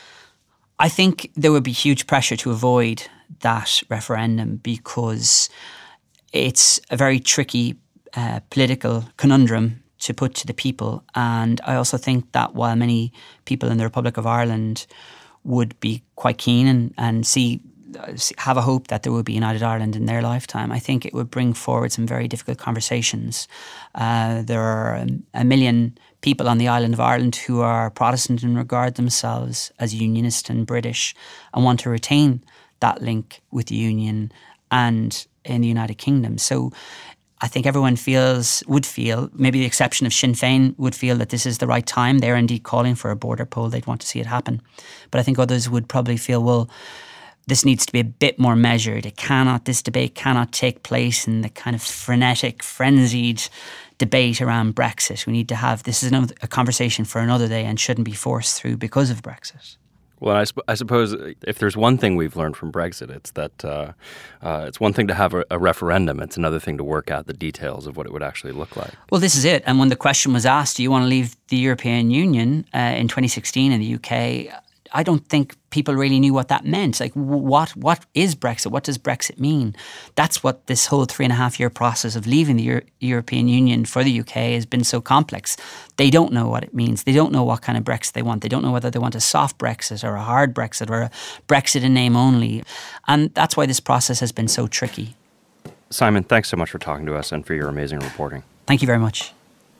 Speaker 15: I think there would be huge pressure to avoid that referendum because it's a very tricky political conundrum to put to the people. And I also think that while many people in the Republic of Ireland would be quite keen and have a hope that there would be United Ireland in their lifetime, I think it would bring forward some very difficult conversations. There are 1 million people on the island of Ireland who are Protestant and regard themselves as Unionist and British and want to retain that link with the Union and in the United Kingdom. So I think everyone would feel, maybe the exception of Sinn Féin, would feel that this is the right time. They're indeed calling for a border poll. They'd want to see it happen. But I think others would probably feel, well, this needs to be a bit more measured. This debate cannot take place in the kind of frenetic, frenzied debate around Brexit. We need to have, this is a conversation for another day and shouldn't be forced through because of Brexit.
Speaker 9: Well, I suppose if there's one thing we've learned from Brexit, it's that it's one thing to have a referendum. It's another thing to work out the details of what it would actually look like.
Speaker 15: Well, this is it. And when the question was asked, do you want to leave the European Union in 2016 in the UK, I don't think people really knew what that meant. Like, what is Brexit? What does Brexit mean? That's what this whole 3.5-year process of leaving the European Union for the UK has been so complex. They don't know what it means. They don't know what kind of Brexit they want. They don't know whether they want a soft Brexit or a hard Brexit or a Brexit in name only. And that's why this process has been so tricky.
Speaker 9: Simon, thanks so much for talking to us and for your amazing reporting.
Speaker 15: Thank you very much.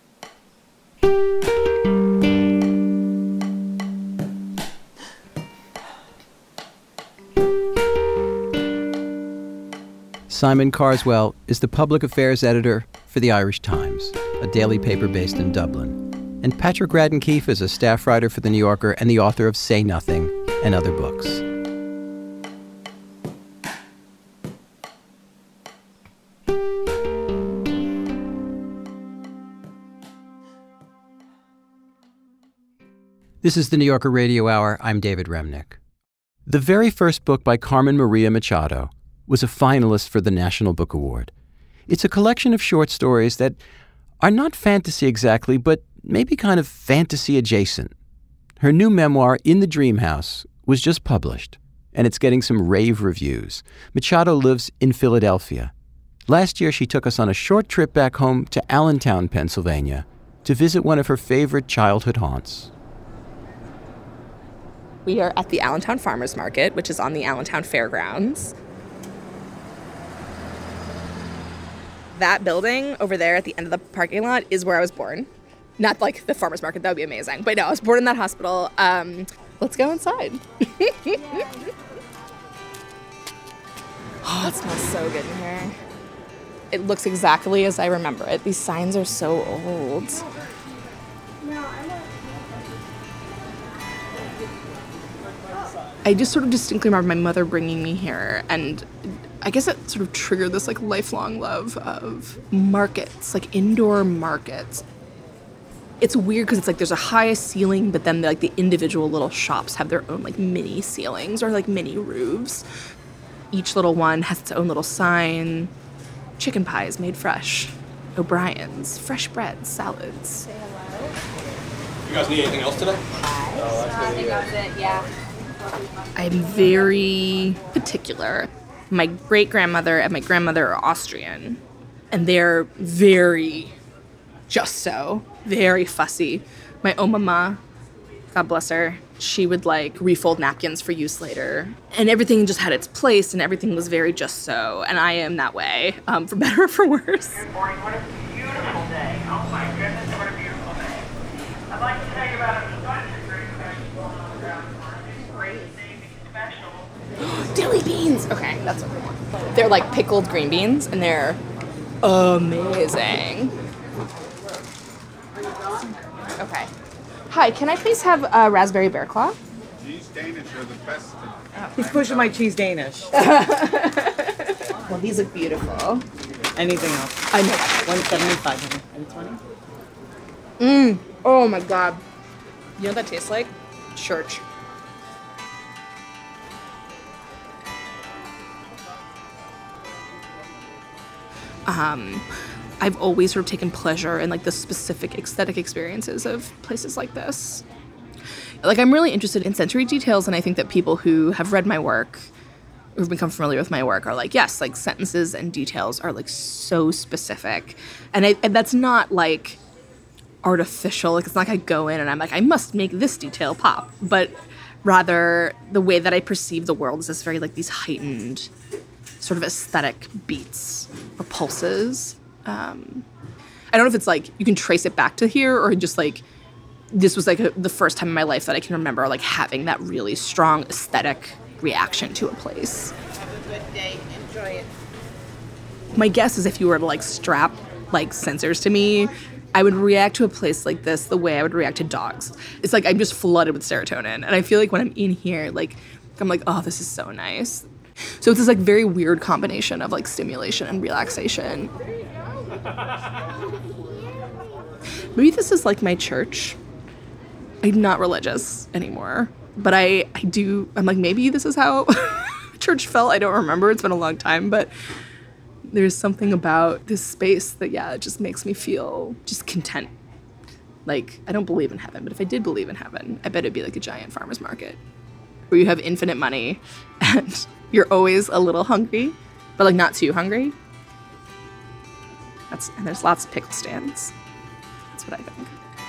Speaker 4: Simon Carswell is the public affairs editor for the Irish Times, a daily paper based in Dublin. And Patrick Radden Keefe is a staff writer for The New Yorker and the author of Say Nothing and other books. This is the New Yorker Radio Hour. I'm David Remnick. The very first book by Carmen Maria Machado was a finalist for the National Book Award. It's a collection of short stories that are not fantasy exactly, but maybe kind of fantasy adjacent. Her new memoir, In the Dream House, was just published, and it's getting some rave reviews. Machado lives in Philadelphia. Last year, she took us on a short trip back home to Allentown, Pennsylvania, to visit one of her favorite childhood haunts.
Speaker 19: We are at the Allentown Farmers Market, which is on the Allentown Fairgrounds. That building over there at the end of the parking lot is where I was born. Not like the farmer's market, that would be amazing. But no, I was born in that hospital. Let's go inside. Oh, it smells so good in here. It looks exactly as I remember it. These signs are so old. I just sort of distinctly remember my mother bringing me here, and I guess it sort of triggered this like lifelong love of markets, like indoor markets. It's weird because it's like there's a high ceiling, but then like the individual little shops have their own like mini ceilings or like mini roofs. Each little one has its own little sign. Chicken pies made fresh. O'Brien's, fresh bread, salads.
Speaker 20: You guys need anything else today?
Speaker 19: I think that was it, yeah. I'm very particular. My great-grandmother and my grandmother are Austrian, and they're very just so, very fussy. My Oma, God bless her, she would like refold napkins for use later. And everything just had its place and everything was very just so. And I am that way, for better or for worse.
Speaker 21: Good morning, what a beautiful day. Oh my goodness, what a beautiful day. I'd like to tell you about a bunch of great specials going on around the farm. Great savings special.
Speaker 19: Dilly beans! Okay, that's what we want. They're like pickled green beans and they're amazing. Okay. Hi, can I please have a raspberry bear claw?
Speaker 22: Cheese Danish are the best.
Speaker 23: He's pushing my cheese Danish.
Speaker 19: Well, these look beautiful.
Speaker 23: Anything else?
Speaker 19: I know that.
Speaker 23: 175. Any 20?
Speaker 19: Oh my God. You know what that tastes like? Church. I've always sort of taken pleasure in like the specific aesthetic experiences of places like this. Like I'm really interested in sensory details, and I think that people who have read my work, who've become familiar with my work, are like, yes, like sentences and details are like so specific, and that's not like artificial. Like it's not like I go in and I'm like, I must make this detail pop, but rather the way that I perceive the world is this very like these heightened sort of aesthetic beats or pulses. I don't know if it's like you can trace it back to here or just like this was like the first time in my life that I can remember like having that really strong aesthetic reaction to a place.
Speaker 21: Have a good day. Enjoy it.
Speaker 19: My guess is if you were to like strap like sensors to me, I would react to a place like this the way I would react to dogs. It's like I'm just flooded with serotonin, and I feel like when I'm in here, like I'm like, oh, this is so nice. So it's this like very weird combination of like stimulation and relaxation. Maybe this is like my church. I'm not religious anymore, but I'm like, maybe this is how church felt. I don't remember. It's been a long time, but there's something about this space that, yeah, it just makes me feel just content. Like, I don't believe in heaven, but if I did believe in heaven, I bet it'd be like a giant farmer's market where you have infinite money and you're always a little hungry, but like not too hungry. And there's lots of pickle stands. That's what I think.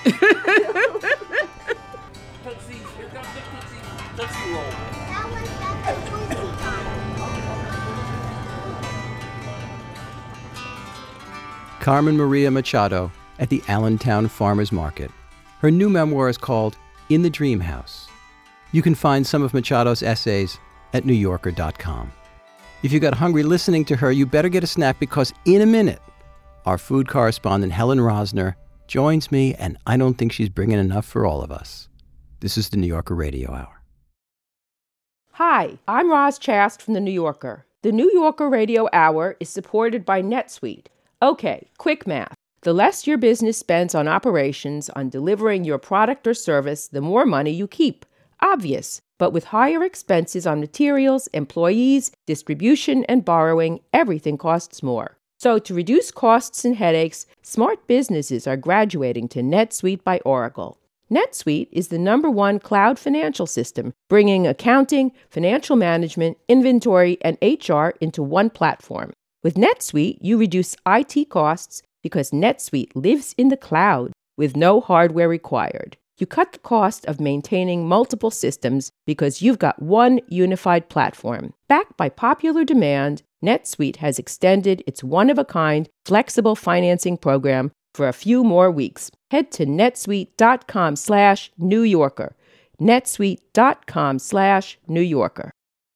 Speaker 4: Carmen Maria Machado at the Allentown Farmers Market. Her new memoir is called In the Dream House. You can find some of Machado's essays at NewYorker.com. If you got hungry listening to her, you better get a snack because in a minute, our food correspondent Helen Rosner joins me, and I don't think she's bringing enough for all of us. This is the New Yorker Radio Hour.
Speaker 7: Hi, I'm Roz Chast from The New Yorker. The New Yorker Radio Hour is supported by NetSuite. Okay, quick math. The less your business spends on operations, on delivering your product or service, the more money you keep. Obvious. But with higher expenses on materials, employees, distribution, and borrowing, everything costs more. So to reduce costs and headaches, smart businesses are graduating to NetSuite by Oracle. NetSuite is the #1 cloud financial system, bringing accounting, financial management, inventory, and HR into one platform. With NetSuite, you reduce IT costs because NetSuite lives in the cloud with no hardware required. You cut the cost of maintaining multiple systems because you've got one unified platform. Backed by popular demand, NetSuite has extended its one-of-a-kind flexible financing program for a few more weeks. Head to netsuite.com/New Yorker. netsuite.com/New Yorker.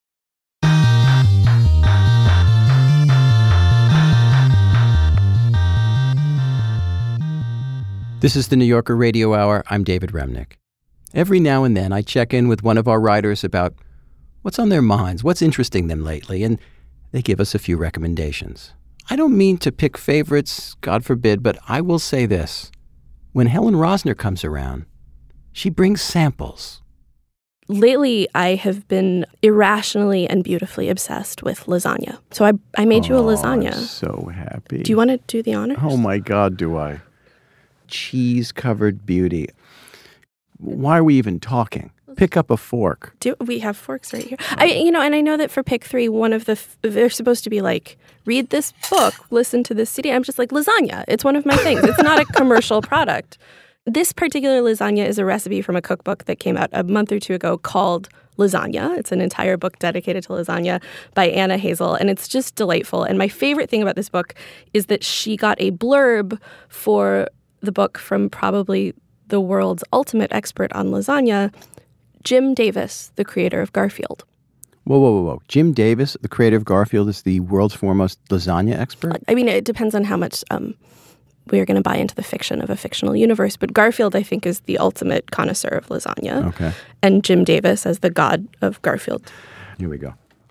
Speaker 4: This is the New Yorker Radio Hour. I'm David Remnick. Every now and then I check in with one of our writers about what's on their minds, what's interesting them lately, and they give us a few recommendations. I don't mean to pick favorites, God forbid, but I will say this. When Helen Rosner comes around, she brings samples.
Speaker 1: Lately, I have been irrationally and beautifully obsessed with lasagna. So I made you a lasagna.
Speaker 4: I'm so happy.
Speaker 1: Do you want to do the honors?
Speaker 4: Oh my God, do I? Cheese-covered beauty. Why are we even talking? Pick up a fork.
Speaker 1: We have forks right here. And I know that for pick 3, one of they're supposed to be like, read this book, listen to this CD. I'm just like, lasagna. It's one of my things. It's not a commercial product. This particular lasagna is a recipe from a cookbook that came out a month or two ago called Lasagna. It's an entire book dedicated to lasagna by Anna Hazel, and it's just delightful. And my favorite thing about this book is that she got a blurb for the book from probably the world's ultimate expert on lasagna, Jim Davis, the creator of Garfield.
Speaker 4: Whoa. Jim Davis, the creator of Garfield, is the world's foremost lasagna expert?
Speaker 1: I mean, it depends on how much we are going to buy into the fiction of a fictional universe. But Garfield, I think, is the ultimate connoisseur of lasagna.
Speaker 4: Okay.
Speaker 1: And Jim Davis as the god of Garfield.
Speaker 4: Here we go.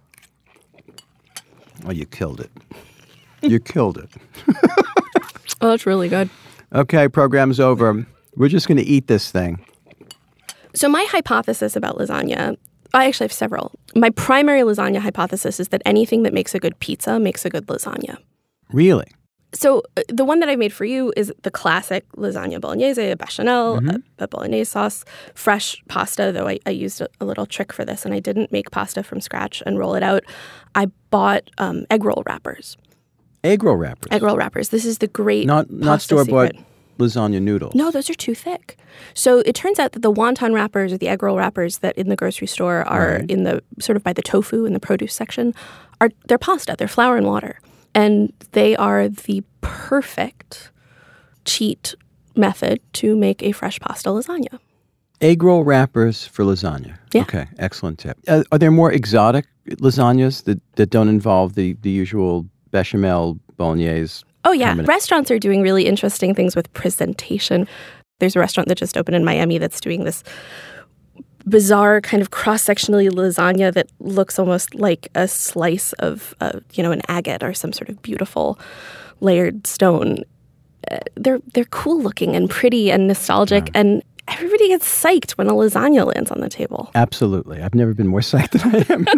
Speaker 4: Oh, you killed it. You killed it.
Speaker 1: Oh, that's really good.
Speaker 4: Okay, program's over. We're just going to eat this thing.
Speaker 1: So my hypothesis about lasagna, I actually have several. My primary lasagna hypothesis is that anything that makes a good pizza makes a good lasagna.
Speaker 4: Really?
Speaker 1: So the one that I made for you is the classic lasagna bolognese, a bechamel, a bolognese sauce, fresh pasta, though I used a little trick for this, and I didn't make pasta from scratch and roll it out. I bought egg roll wrappers.
Speaker 4: Egg roll wrappers?
Speaker 1: Egg roll wrappers. This is the great
Speaker 4: Not store-bought
Speaker 1: secret.
Speaker 4: Lasagna noodles.
Speaker 1: No, those are too thick. So it turns out that the wonton wrappers or the egg roll wrappers that in the grocery store are in the sort of by the tofu in the produce section, they're pasta. They're flour and water. And they are the perfect cheat method to make a fresh pasta lasagna.
Speaker 4: Egg roll wrappers for lasagna.
Speaker 1: Yeah.
Speaker 4: Okay, excellent tip. Are there more exotic lasagnas that don't involve the usual bechamel bolognese?
Speaker 1: Oh, yeah. Restaurants are doing really interesting things with presentation. There's a restaurant that just opened in Miami that's doing this bizarre kind of cross-sectionally lasagna that looks almost like a slice of, an agate or some sort of beautiful layered stone. They're cool looking and pretty and nostalgic, and everybody gets psyched when a lasagna lands on the table.
Speaker 4: Absolutely. I've never been more psyched than I am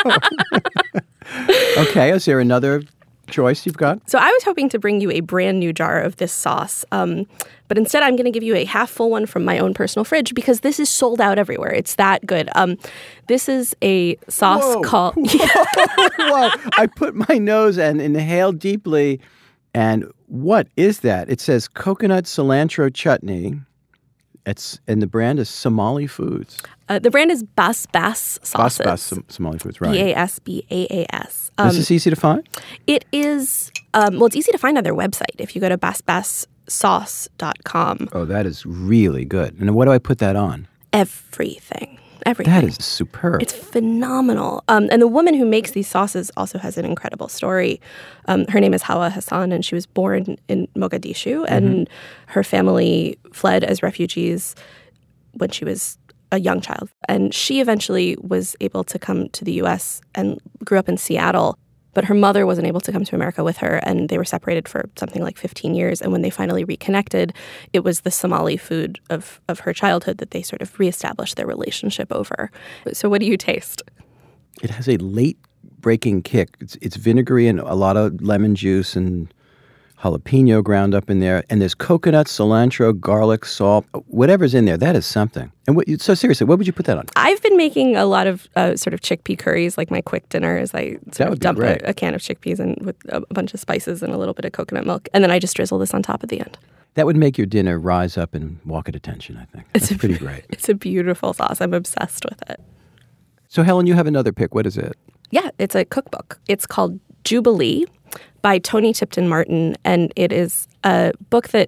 Speaker 4: now. Okay, is there another choice you've got?
Speaker 1: So I was hoping to bring you a brand new jar of this sauce, but instead I'm going to give you a half full one from my own personal fridge because this is sold out everywhere. It's that good. This is a sauce called...
Speaker 4: Whoa. I put my nose and inhaled deeply, and what is that? It says coconut cilantro chutney. And the brand is Somali Foods.
Speaker 1: The brand is Bas Bas Sauces.
Speaker 4: Bas Somali Foods, right.
Speaker 1: BASBAAS.
Speaker 4: Is this easy to find?
Speaker 1: It is, it's easy to find on their website if you go to basbassauce.com.
Speaker 4: Oh, that is really good. And what do I put that on?
Speaker 1: Everything.
Speaker 4: That is superb.
Speaker 1: It's phenomenal. And the woman who makes these sauces also has an incredible story. Her name is Hawa Hassan, and she was born in Mogadishu, and her family fled as refugees when she was a young child. And she eventually was able to come to the U.S. and grew up in Seattle. But her mother wasn't able to come to America with her, and they were separated for something like 15 years. And when they finally reconnected, it was the Somali food of her childhood that they sort of reestablished their relationship over. So what do you taste?
Speaker 4: It has a late-breaking kick. It's vinegary and a lot of lemon juice and jalapeno ground up in there. And there's coconut, cilantro, garlic, salt, whatever's in there. That is something. And so seriously, what would you put that on?
Speaker 1: I've been making a lot of sort of chickpea curries, like my quick dinner is I sort of dump a can of chickpeas and with a bunch of spices and a little bit of coconut milk. And then I just drizzle this on top at the end.
Speaker 4: That would make your dinner rise up and walk at attention, I think. It's pretty great.
Speaker 1: It's a beautiful sauce. I'm obsessed with it.
Speaker 4: So, Helen, you have another pick. What is it?
Speaker 1: Yeah, it's a cookbook. It's called Jubilee by Toni Tipton Martin, and it is a book that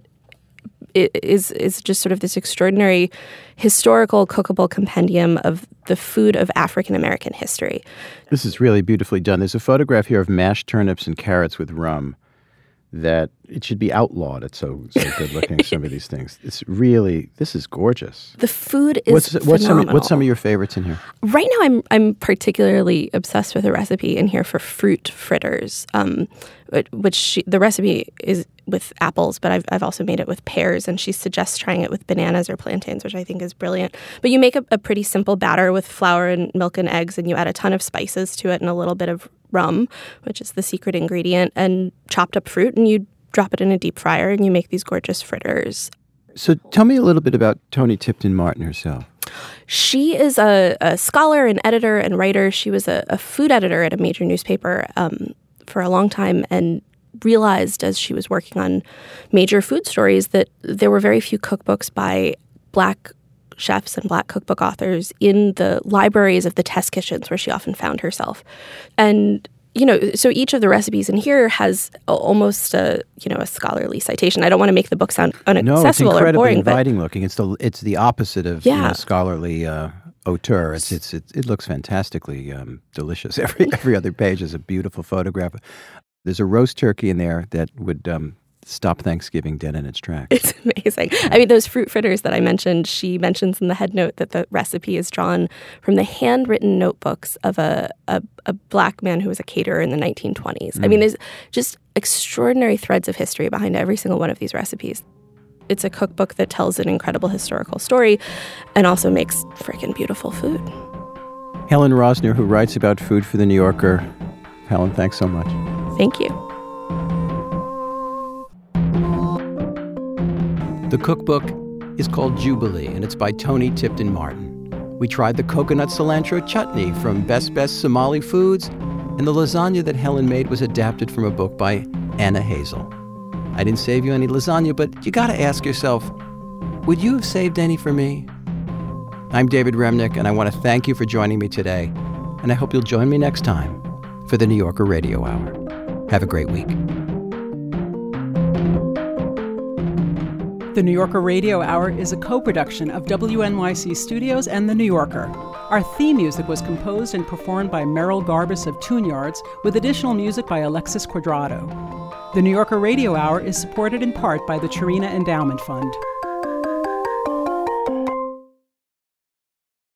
Speaker 1: is just sort of this extraordinary historical cookable compendium of the food of African American history.
Speaker 4: This is really beautifully done. There's a photograph here of mashed turnips and carrots with rum that it should be outlawed. It's so good looking, some of these things. This is gorgeous.
Speaker 1: The food is phenomenal.
Speaker 4: What's some of your favorites in here?
Speaker 1: Right now, I'm particularly obsessed with a recipe in here for fruit fritters, the recipe is with apples, but I've also made it with pears, and she suggests trying it with bananas or plantains, which I think is brilliant. But you make a pretty simple batter with flour and milk and eggs, and you add a ton of spices to it and a little bit of rum, which is the secret ingredient, and chopped up fruit, and you drop it in a deep fryer, and you make these gorgeous fritters.
Speaker 4: So tell me a little bit about Toni Tipton Martin herself.
Speaker 1: She is a scholar and editor and writer. She was a food editor at a major newspaper for a long time, and realized as she was working on major food stories that there were very few cookbooks by Black chefs and Black cookbook authors in the libraries of the test kitchens where she often found herself. And, so each of the recipes in here has almost a scholarly citation. I don't want to make the book sound inaccessible or boring.
Speaker 4: No, it's incredibly inviting looking. It's the opposite of scholarly auteur. It looks fantastically delicious. Every other page is a beautiful photograph. There's a roast turkey in there that would stop Thanksgiving dead in its tracks.
Speaker 1: It's amazing. I mean, those fruit fritters that I mentioned, she mentions in the headnote that the recipe is drawn from the handwritten notebooks of a Black man who was a caterer in the 1920s. I mean, there's just extraordinary threads of history behind every single one of these recipes. It's a cookbook that tells an incredible historical story and also makes freaking beautiful food.
Speaker 4: Helen Rosner, who writes about food for The New Yorker. Helen, thanks so much.
Speaker 1: Thank you.
Speaker 4: The cookbook is called Jubilee, and it's by Toni Tipton Martin. We tried the coconut cilantro chutney from Best Somali Foods, and the lasagna that Helen made was adapted from a book by Anna Hazel. I didn't save you any lasagna, but you gotta ask yourself, would you have saved any for me? I'm David Remnick, and I want to thank you for joining me today, and I hope you'll join me next time for the New Yorker Radio Hour. Have a great week.
Speaker 2: The New Yorker Radio Hour is a co-production of WNYC Studios and The New Yorker. Our theme music was composed and performed by Merrill Garbus of Tune Yards, with additional music by Alexis Quadrado. The New Yorker Radio Hour is supported in part by the Cherena Endowment Fund.